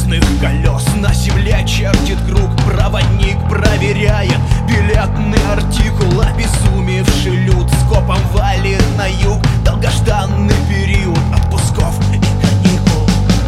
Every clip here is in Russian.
железных колес на земле чертит круг. Проводник проверяет билетный артикул. Обезумевший люд скопом валит на юг. Долгожданный период отпусков и каникул.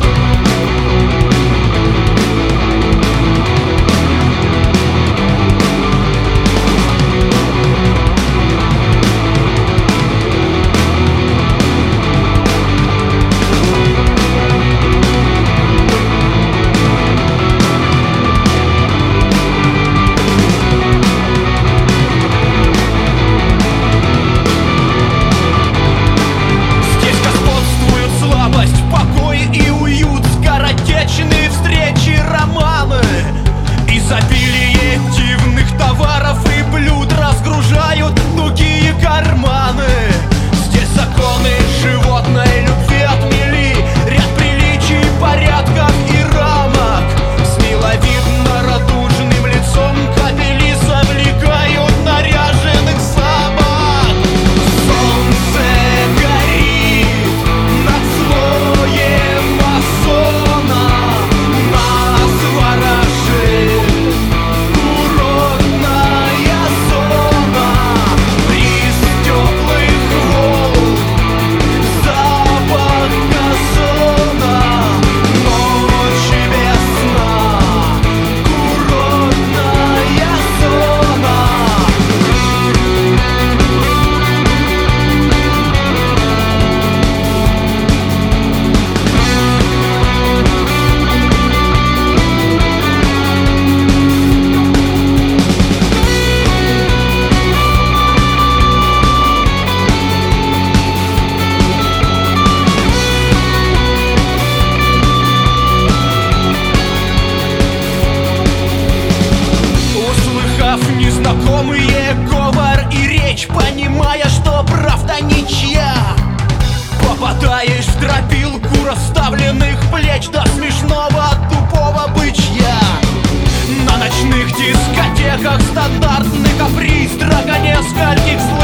Изобилие дивных товаров и блюд разгружают тугие карманы. Здесь законы животной любви отмели ряд приличий, порядков и рамок. С миловидно радужным лицом кобели завлекают наряженных собак. Солнце горит над слоем озона, нас ворожит незнакомые говор и речь, понимая, что правда ничья. Попадаешь в тропилку расставленных плеч до смешного тупого бычья. На ночных дискотеках стандартный каприз драго нескольких слов.